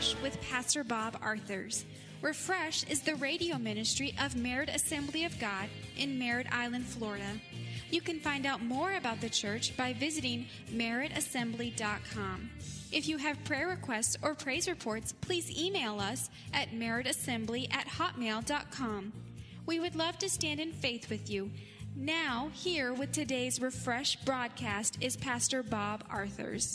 Refresh with Pastor Bob Arthurs. Refresh is the radio ministry of Merritt Assembly of God in Merritt Island, Florida. You can find out more about the church by visiting merrittassembly.com. If you have prayer requests or praise reports, please email us at merrittassembly@hotmail.com. We would love to stand in faith with you. Now, here with today's Refresh broadcast is Pastor Bob Arthurs.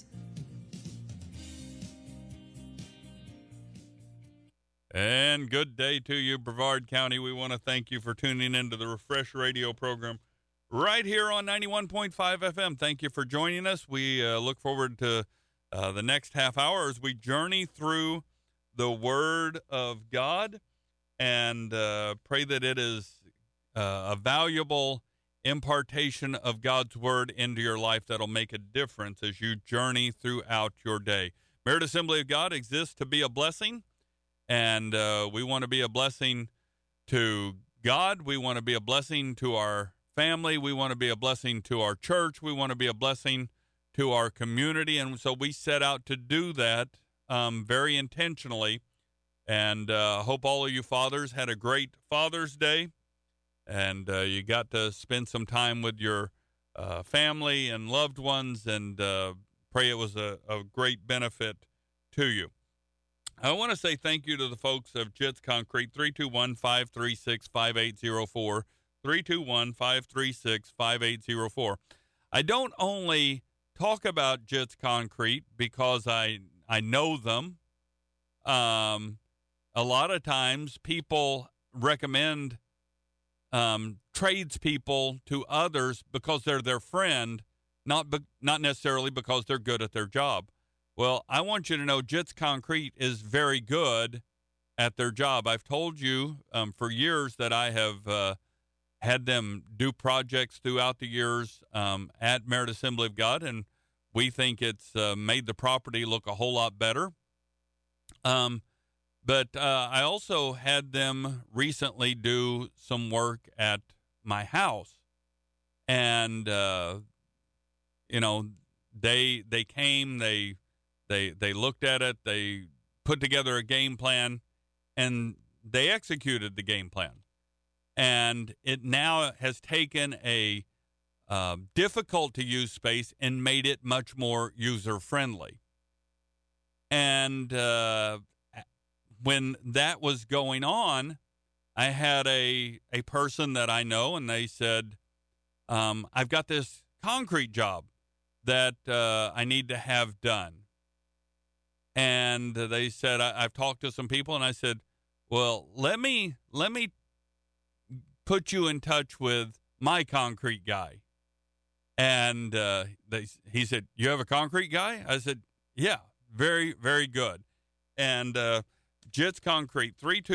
And good day to you, Brevard County. We want to thank you for tuning into the Refresh Radio program right here on 91.5 FM. Thank you for joining us. We look forward to the next half hour as we journey through the Word of God and pray that it is a valuable impartation of God's Word into your life that'll make a difference as you journey throughout your day. Merritt Assembly of God exists to be a blessing. And we want to be a blessing to God. We want to be a blessing to our family. We want to be a blessing to our church. We want to be a blessing to our community. And so we set out to do that very intentionally. And hope all of you fathers had a great Father's Day. And you got to spend some time with your family and loved ones. And pray it was a great benefit to you. I want to say thank you to the folks of Jits Concrete, 321-536-5804, 321-536-5804. I don't only talk about Jits Concrete because I know them. A lot of times people recommend tradespeople to others because they're their friend, not necessarily because they're good at their job. Well, I want you to know Jits Concrete is very good at their job. I've told you for years that I have had them do projects throughout the years at Merritt Assembly of God, and we think it's made the property look a whole lot better. But I also had them recently do some work at my house. And, they came, They looked at it, they put together a game plan, and they executed the game plan. And it now has taken a difficult-to-use space and made it much more user-friendly. And when that was going on, I had a person that I know, and they said, I've got this concrete job that I need to have done. And they said, I've talked to some people, and I said, well, let me put you in touch with my concrete guy. And he said, you have a concrete guy? I said, yeah, very, very good. And Jits Concrete,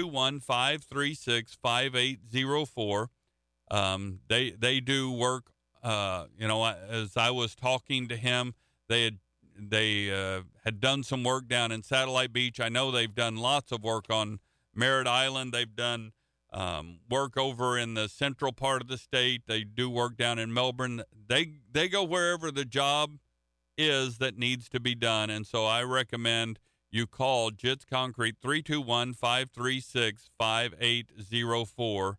321-536-5804. They do work, as I was talking to him, they had done some work down in Satellite Beach. I know they've done lots of work on Merritt Island. They've done work over in the central part of the state. They do work down in Melbourne. They go wherever the job is that needs to be done. And so I recommend you call Jits Concrete, 321-536-5804.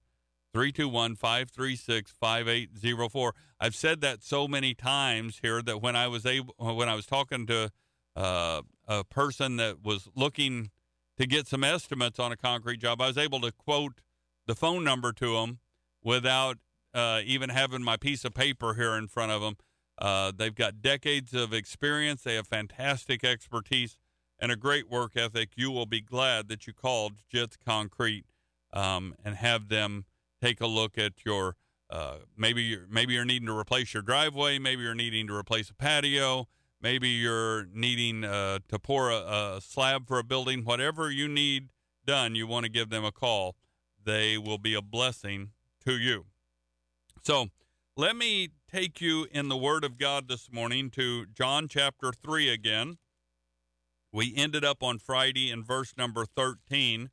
321-536-5804. I've said that so many times here that when I was talking to a person that was looking to get some estimates on a concrete job, I was able to quote the phone number to them without even having my piece of paper here in front of them. They've got decades of experience. They have fantastic expertise and a great work ethic. You will be glad that you called Jits Concrete and have them take a look at your maybe you're needing to replace your driveway, maybe you're needing to replace a patio, maybe you're needing to pour a slab for a building. Whatever you need done, you want to give them a call. They will be a blessing to you. So let me take you in the Word of God this morning to John chapter 3 again. We ended up on Friday in verse number 13.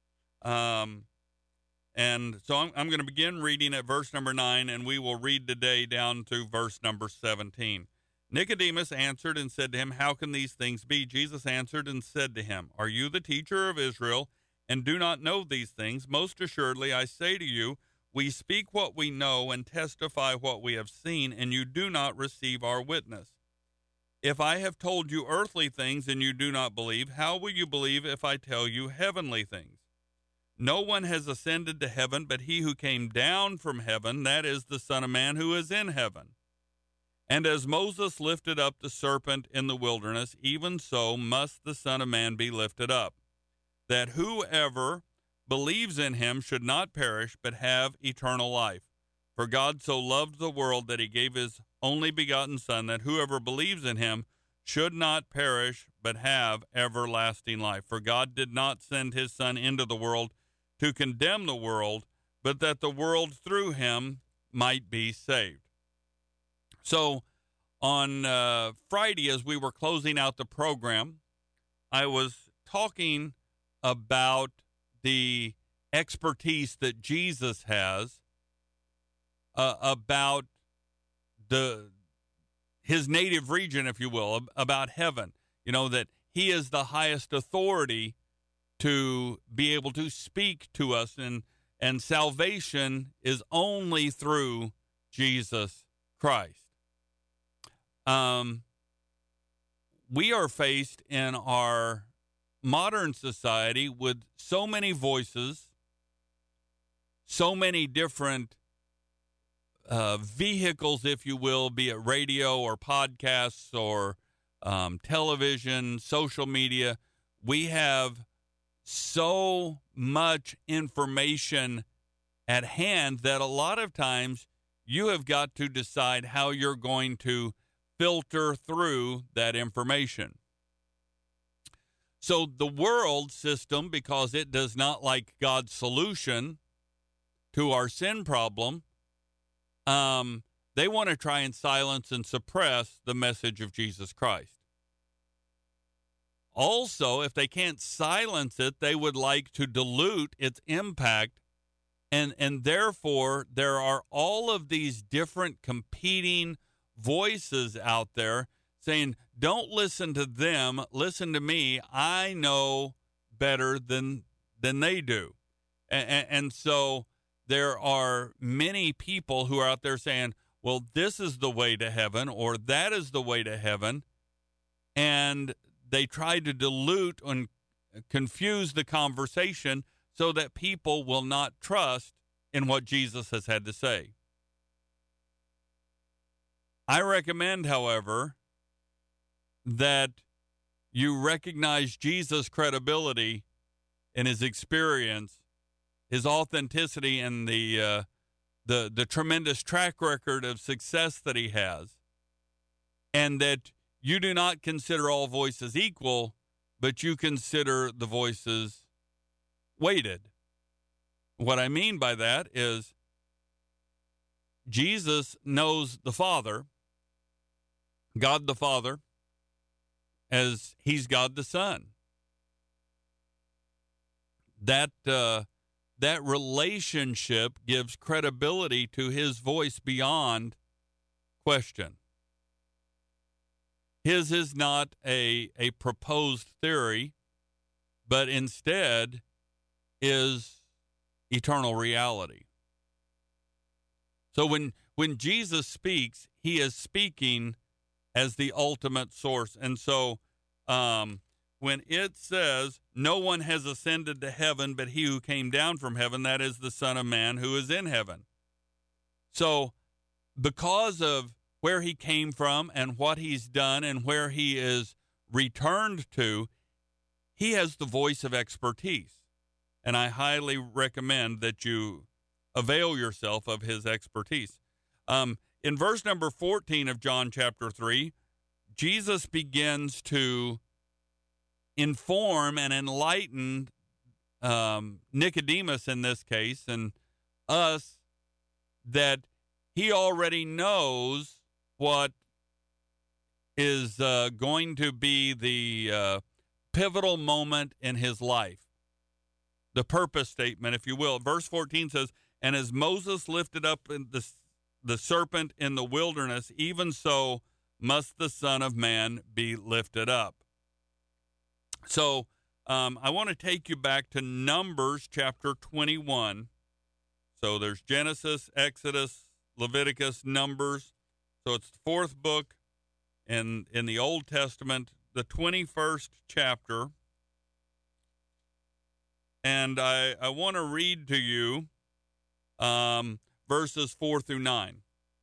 And so I'm going to begin reading at verse number 9, and we will read today down to verse number 17. Nicodemus answered and said to him, How can these things be? Jesus answered and said to him, Are you the teacher of Israel, and do not know these things? Most assuredly, I say to you, we speak what we know and testify what we have seen, and you do not receive our witness. If I have told you earthly things and you do not believe, how will you believe if I tell you heavenly things? No one has ascended to heaven but he who came down from heaven, that is the Son of Man who is in heaven. And as Moses lifted up the serpent in the wilderness, even so must the Son of Man be lifted up, that whoever believes in him should not perish but have eternal life. For God so loved the world that he gave his only begotten Son, that whoever believes in him should not perish but have everlasting life. For God did not send his Son into the world to condemn the world, but that the world through him might be saved. So on Friday, as we were closing out the program, I was talking about the expertise that Jesus has about his native region, if you will, about heaven. You know, that he is the highest authority to be able to speak to us, and salvation is only through Jesus Christ. We are faced in our modern society with so many voices, so many different vehicles, if you will, be it radio or podcasts or television, social media. We have so much information at hand that a lot of times you have got to decide how you're going to filter through that information. So the world system, because it does not like God's solution to our sin problem, they want to try and silence and suppress the message of Jesus Christ. Also, if they can't silence it, they would like to dilute its impact, and therefore there are all of these different competing voices out there saying, don't listen to them, listen to me. I know better than they do. And so there are many people who are out there saying, well, this is the way to heaven, or that is the way to heaven. And they try to dilute and confuse the conversation so that people will not trust in what Jesus has had to say. I recommend, however, that you recognize Jesus' credibility and his experience, his authenticity, and the tremendous track record of success that he has, and that you do not consider all voices equal, but you consider the voices weighted. What I mean by that is Jesus knows the Father, God the Father, as he's God the Son. That relationship gives credibility to his voice beyond question. His is not a proposed theory, but instead is eternal reality. So when Jesus speaks, he is speaking as the ultimate source. And so when it says, no one has ascended to heaven but he who came down from heaven, that is the Son of Man who is in heaven. So because of where he came from and what he's done and where he is returned to, he has the voice of expertise. And I highly recommend that you avail yourself of his expertise. In verse number 14 of John chapter 3, Jesus begins to inform and enlighten Nicodemus in this case, and us, that he already knows what is going to be the pivotal moment in his life, the purpose statement, if you will. Verse 14 says, and as Moses lifted up the serpent in the wilderness, even so must the Son of Man be lifted up. So I want to take you back to Numbers chapter 21. So there's Genesis, Exodus, Leviticus, Numbers. So it's the fourth book in the Old Testament, the 21st chapter. And I want to read to you verses 4 through 9.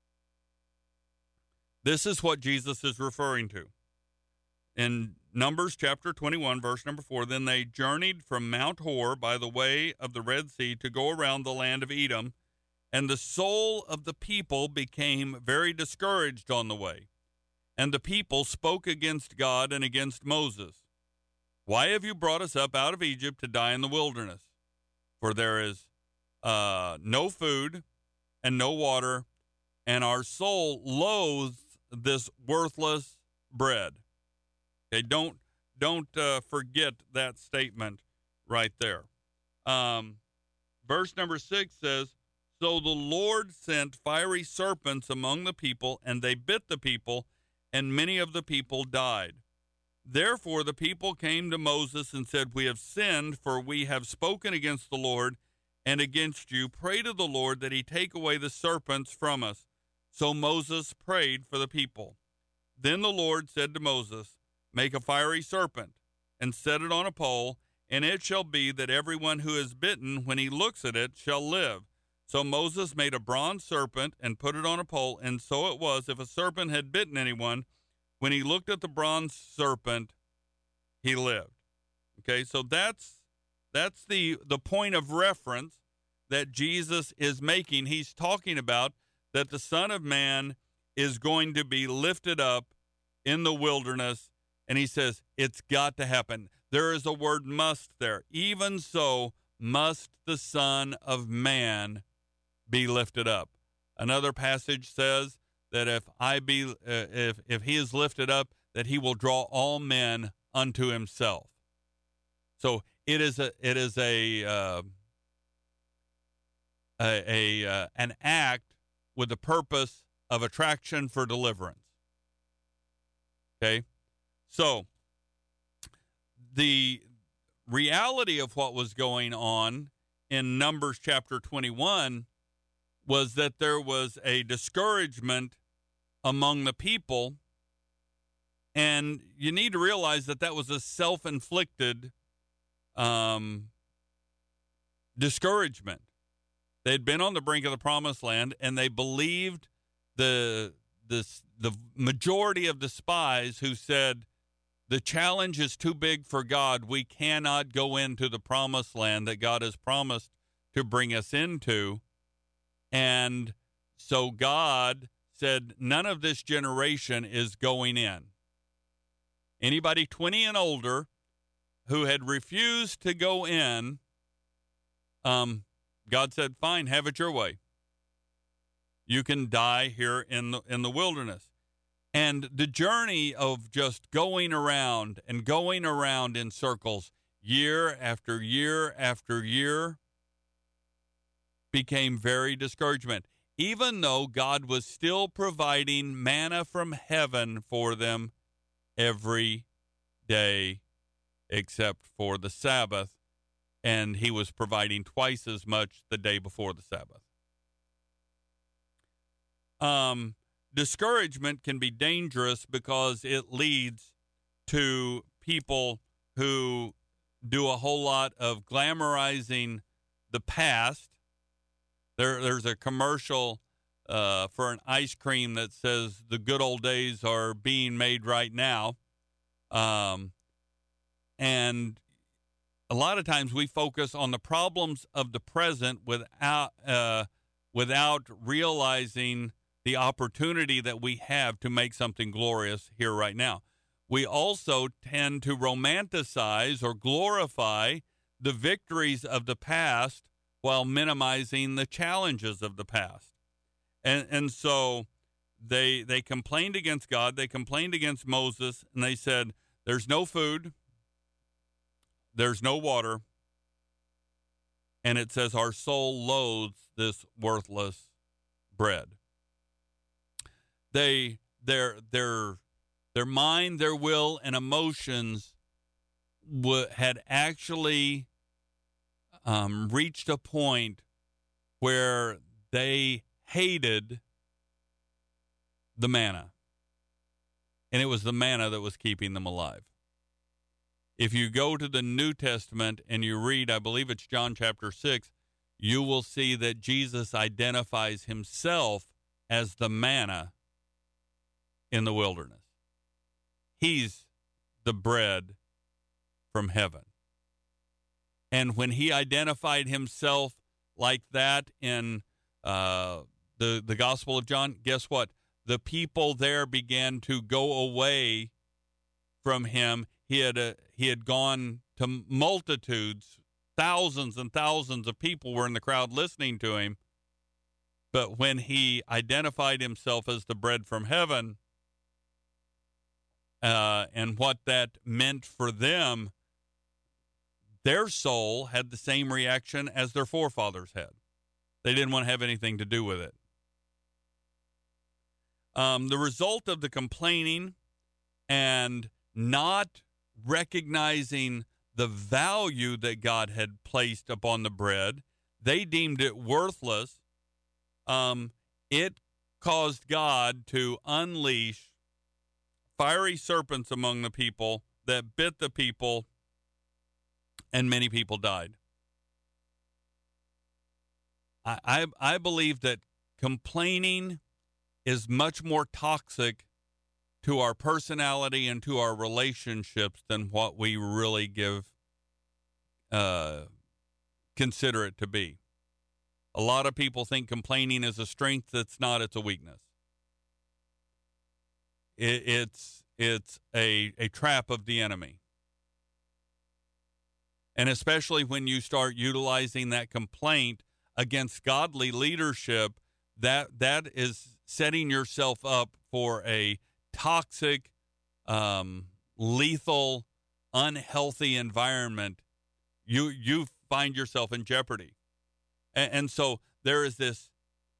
This is what Jesus is referring to. In Numbers chapter 21, verse number 4, then they journeyed from Mount Hor by the way of the Red Sea to go around the land of Edom, and the soul of the people became very discouraged on the way. And the people spoke against God and against Moses. Why have you brought us up out of Egypt to die in the wilderness? For there is no food and no water, and our soul loathes this worthless bread. Okay, don't forget that statement right there. Verse number 6 says, so the Lord sent fiery serpents among the people, and they bit the people, and many of the people died. Therefore the people came to Moses and said, we have sinned, for we have spoken against the Lord and against you. Pray to the Lord that he take away the serpents from us. So Moses prayed for the people. Then the Lord said to Moses, make a fiery serpent and set it on a pole, and it shall be that everyone who is bitten, when he looks at it, shall live. So Moses made a bronze serpent and put it on a pole, and so it was, if a serpent had bitten anyone, when he looked at the bronze serpent, he lived. Okay, so that's the point of reference that Jesus is making. He's talking about that the Son of Man is going to be lifted up in the wilderness, and he says it's got to happen. There is a word must there. Even so must the Son of Man be lifted up. Another passage says that if he is lifted up, that he will draw all men unto himself. So it is an act with the purpose of attraction for deliverance. Okay, so the reality of what was going on in Numbers chapter 21 was that there was a discouragement among the people, and you need to realize that that was a self-inflicted discouragement. They'd been on the brink of the promised land, and they believed the majority of the spies who said, the challenge is too big for God. We cannot go into the promised land that God has promised to bring us into. And so God said, none of this generation is going in. Anybody 20 and older who had refused to go in, God said, fine, have it your way. You can die here in the wilderness. And the journey of just going around and going around in circles year after year after year became very discouragement, even though God was still providing manna from heaven for them every day except for the Sabbath, and he was providing twice as much the day before the Sabbath. Discouragement can be dangerous because it leads to people who do a whole lot of glamorizing the past. There's a commercial for an ice cream that says the good old days are being made right now. And a lot of times we focus on the problems of the present without realizing the opportunity that we have to make something glorious here right now. We also tend to romanticize or glorify the victories of the past while minimizing the challenges of the past. And so they complained against God, they complained against Moses, and they said, there's no food, there's no water, and it says our soul loathes this worthless bread. They their mind, their will, and emotions had actually reached a point where they hated the manna. And it was the manna that was keeping them alive. If you go to the New Testament and you read, I believe it's John chapter 6, you will see that Jesus identifies himself as the manna in the wilderness. He's the bread from heaven. And when he identified himself like that in the Gospel of John, guess what? The people there began to go away from him. He had gone to multitudes, thousands and thousands of people were in the crowd listening to him. But when he identified himself as the bread from heaven, and what that meant for them, their soul had the same reaction as their forefathers had. They didn't want to have anything to do with it. The result of the complaining and not recognizing the value that God had placed upon the bread, they deemed it worthless. It caused God to unleash fiery serpents among the people that bit the people, and many people died. I believe that complaining is much more toxic to our personality and to our relationships than what we really consider it to be. A lot of people think complaining is a strength. It's not. It's a weakness. It's a trap of the enemy. And especially when you start utilizing that complaint against godly leadership, that is setting yourself up for a toxic, lethal, unhealthy environment. You find yourself in jeopardy. And so there is this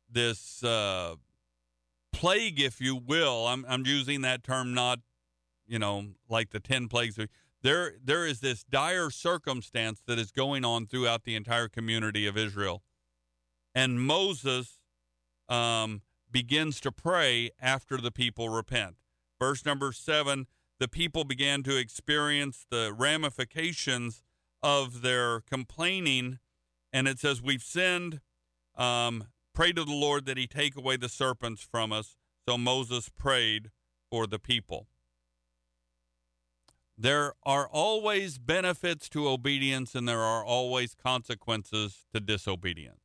plague, if you will. I'm using that term not, like the 10 plagues. There is this dire circumstance that is going on throughout the entire community of Israel. And Moses begins to pray after the people repent. Verse number 7, the people began to experience the ramifications of their complaining. And it says, we've sinned. Pray to the Lord that he take away the serpents from us. So Moses prayed for the people. There are always benefits to obedience, and there are always consequences to disobedience.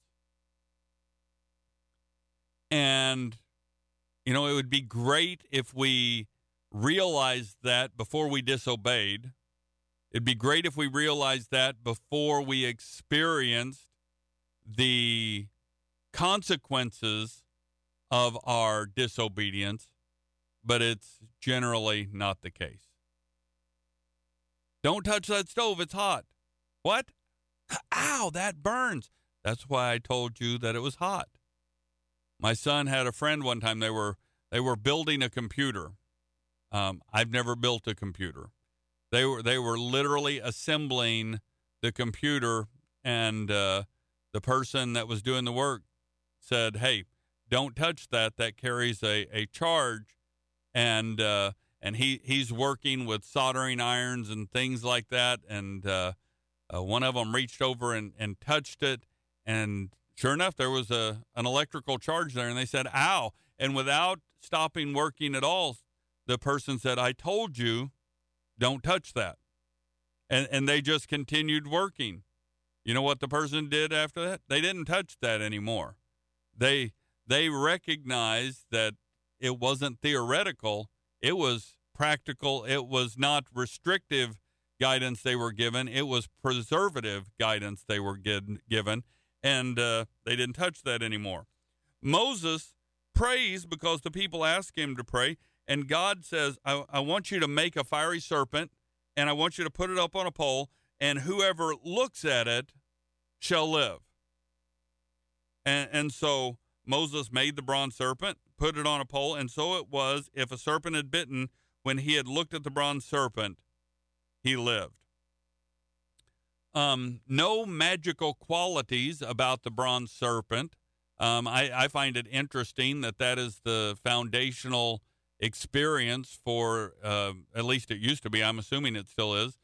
And, it would be great if we realized that before we disobeyed. It'd be great if we realized that before we experienced the consequences of our disobedience, but it's generally not the case. Don't touch that stove, it's hot. What? Ow, that burns. That's why I told you that it was hot. My son had a friend one time, they were building a computer. I've never built a computer. They were literally assembling the computer, and the person that was doing the work said, "Hey, don't touch that. That carries a charge." And he's working with soldering irons and things like that. And one of them reached over and touched it, and sure enough, there was an electrical charge there. And they said, "Ow!" And without stopping working at all, the person said, "I told you, don't touch that." And they just continued working. You know what the person did after that? They didn't touch that anymore. They recognized that it wasn't theoretical. It was practical. It was not restrictive guidance they were given. It was preservative guidance they were given. And they didn't touch that anymore. Moses prays because the people ask him to pray. And God says, I want you to make a fiery serpent, and I want you to put it up on a pole, and whoever looks at it shall live. And so Moses made the bronze serpent, put it on a pole. And so it was, if a serpent had bitten, when he had looked at the bronze serpent, he lived. No magical qualities about the bronze serpent. I find it interesting that is the foundational experience for, at least it used to be, I'm assuming it still is,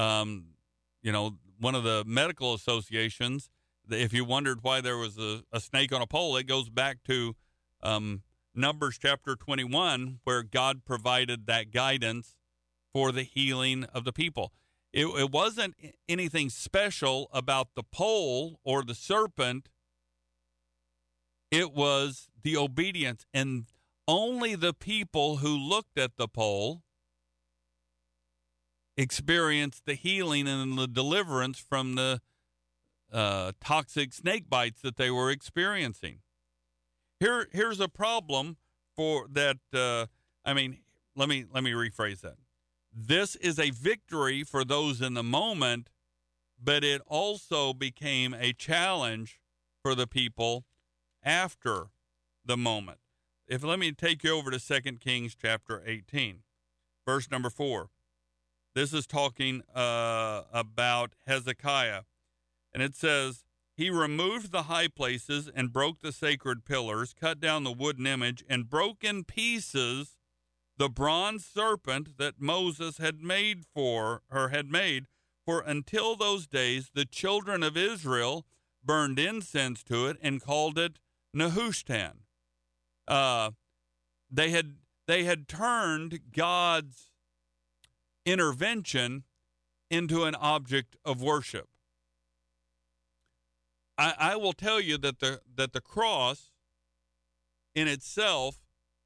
one of the medical associations. If you wondered why there was a snake on a pole, it goes back to Numbers chapter 21, where God provided that guidance for the healing of the people. It wasn't anything special about the pole or the serpent. It was the obedience. And only the people who looked at the pole experienced the healing and the deliverance from the toxic snake bites that they were experiencing. Here's a problem for that. Let me rephrase that. This is a victory for those in the moment, but it also became a challenge for the people after the moment. Let me take you over to 2 Kings chapter 18, verse number 4. This is talking about Hezekiah. And it says, he removed the high places and broke the sacred pillars, cut down the wooden image, and broke in pieces the bronze serpent that Moses had made. For until those days the children of Israel burned incense to it and called it Nehushtan. They had turned God's intervention into an object of worship. I will tell you that the cross in itself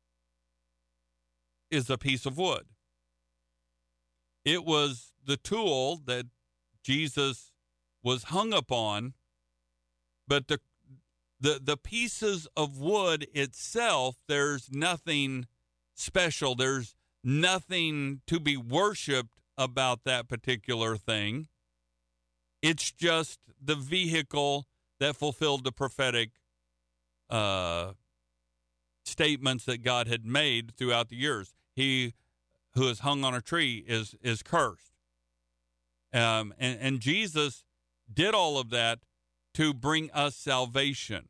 is a piece of wood. It was the tool that Jesus was hung upon, but the pieces of wood itself, there's nothing special. There's nothing to be worshipped about that particular thing. It's just the vehicle that fulfilled the prophetic statements that God had made throughout the years. He who is hung on a tree is cursed. And Jesus did all of that to bring us salvation.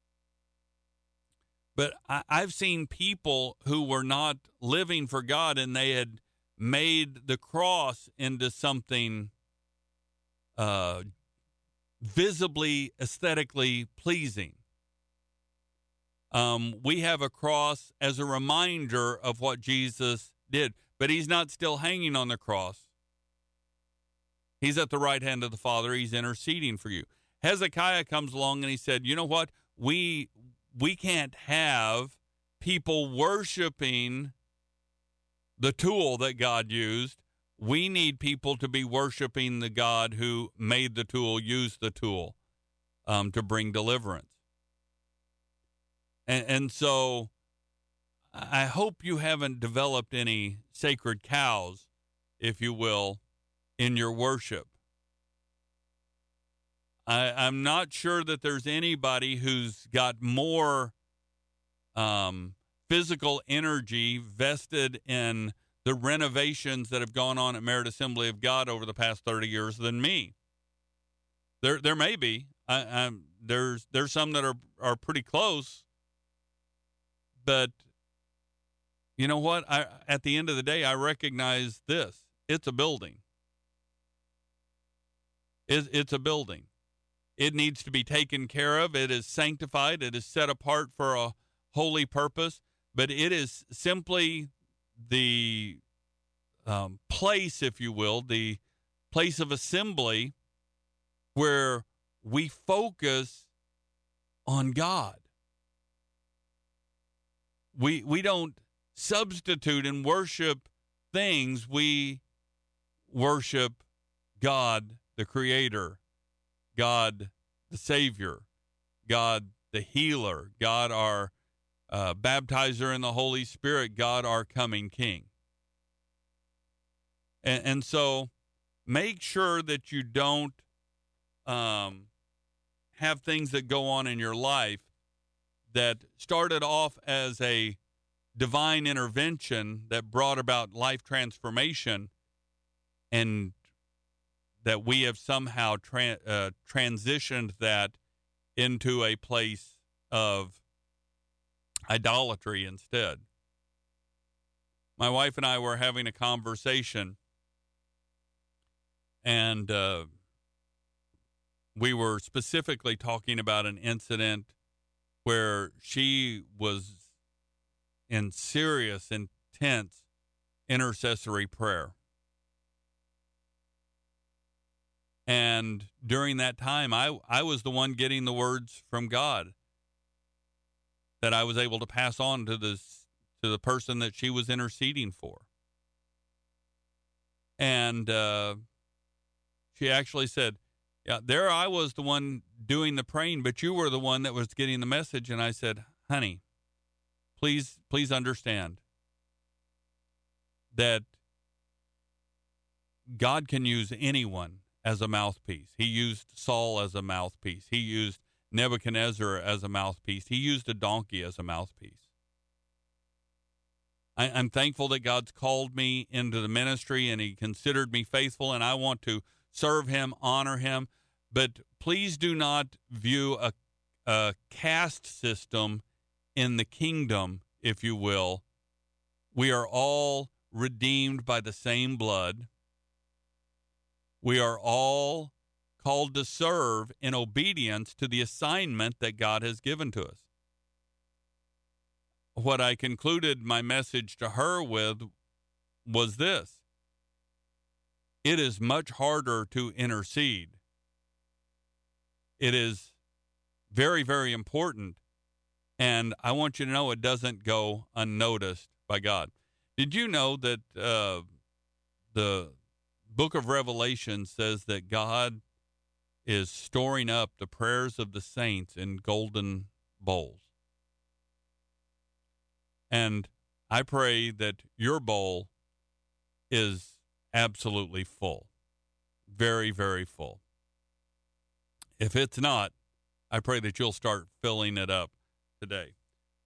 But I've seen people who were not living for God, and they had made the cross into something visibly, aesthetically pleasing. We have a cross as a reminder of what Jesus did, but he's not still hanging on the cross. He's at the right hand of the Father. He's interceding for you. Hezekiah comes along and he said, you know what? We can't have people worshiping the tool that God used. We need people to be worshiping the God who made the tool, used the tool to bring deliverance. And so I hope you haven't developed any sacred cows, if you will, in your worship. I'm not sure that there's anybody who's got more physical energy vested in the renovations that have gone on at Merit Assembly of God over the past 30 years than me. There may be. There's some that are pretty close. But you know what? At the end of the day, I recognize this. It's a building. It's a building. It needs to be taken care of. It is sanctified. It is set apart for a holy purpose. But it is simply the place, if you will, the place of assembly where we focus on God. We don't substitute and worship things. We worship God, the Creator, God, the Savior, God, the Healer, God, our baptizer in the Holy Spirit, God, our coming King. And so make sure that you don't have things that go on in your life that started off as a divine intervention that brought about life transformation, and that we have somehow transitioned that into a place of idolatry instead. My wife and I were having a conversation, and we were specifically talking about an incident where she was in serious, intense intercessory prayer. And during that time, I was the one getting the words from God that I was able to pass on to the person that she was interceding for. And she actually said, yeah, there I was the one doing the praying, but you were the one that was getting the message. And I said, honey, please understand that God can use anyone as a mouthpiece. He used Saul as a mouthpiece. He used Nebuchadnezzar as a mouthpiece. He used a donkey as a mouthpiece. I'm thankful that God's called me into the ministry and he considered me faithful, and I want to serve him, honor him. But please do not view a caste system in the kingdom, if you will. We are all redeemed by the same blood. We are all called to serve in obedience to the assignment that God has given to us. What I concluded my message to her with was this: it is much harder to intercede. It is very, very important. And I want you to know it doesn't go unnoticed by God. Did you know that the book of Revelation says that God is storing up the prayers of the saints in golden bowls? And I pray that your bowl is absolutely full. Very, very full. If it's not, I pray that you'll start filling it up today.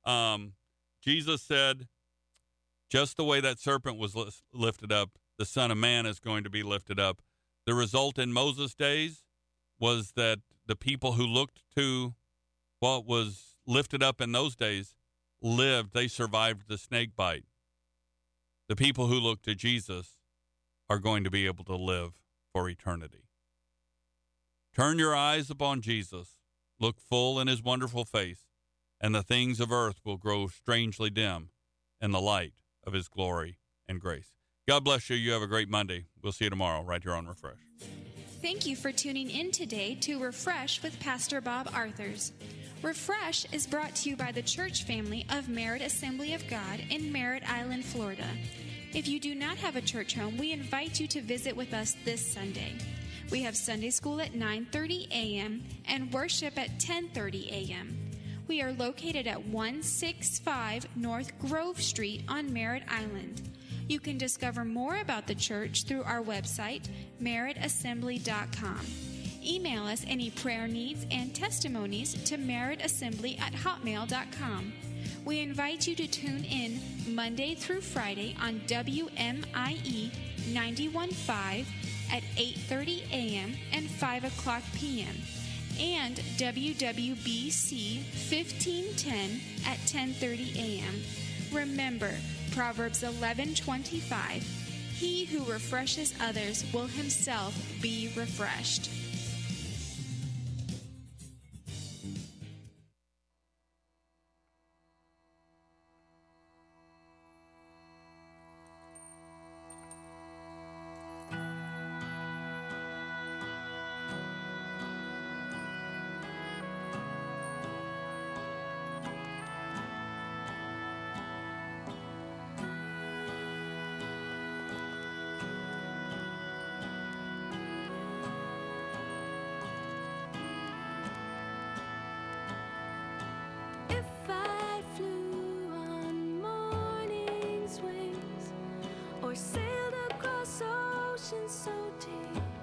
Jesus said, just the way that serpent was lifted up, the Son of Man is going to be lifted up. The result in Moses' days was that the people who looked to what was lifted up in those days lived. They survived the snake bite. The people who look to Jesus are going to be able to live for eternity. Turn your eyes upon Jesus. Look full in his wonderful face, and the things of earth will grow strangely dim in the light of his glory and grace. God bless you. You have a great Monday. We'll see you tomorrow right here on Refresh. Thank you for tuning in today to Refresh with Pastor Bob Arthurs. Refresh is brought to you by the church family of Merritt Assembly of God in Merritt Island, Florida. If you do not have a church home, we invite you to visit with us this Sunday. We have Sunday school at 9:30 a.m. and worship at 10:30 a.m. We are located at 165 North Grove Street on Merritt Island. You can discover more about the church through our website, merrittassembly.com. Email us any prayer needs and testimonies to merrittassembly@hotmail.com. We invite you to tune in Monday through Friday on WMIE 91.5 at 8:30 a.m. and 5 o'clock p.m. and WWBC 1510 at 10:30 a.m. Remember, Proverbs 11:25, he who refreshes others will himself be refreshed. Or sailed across oceans so deep,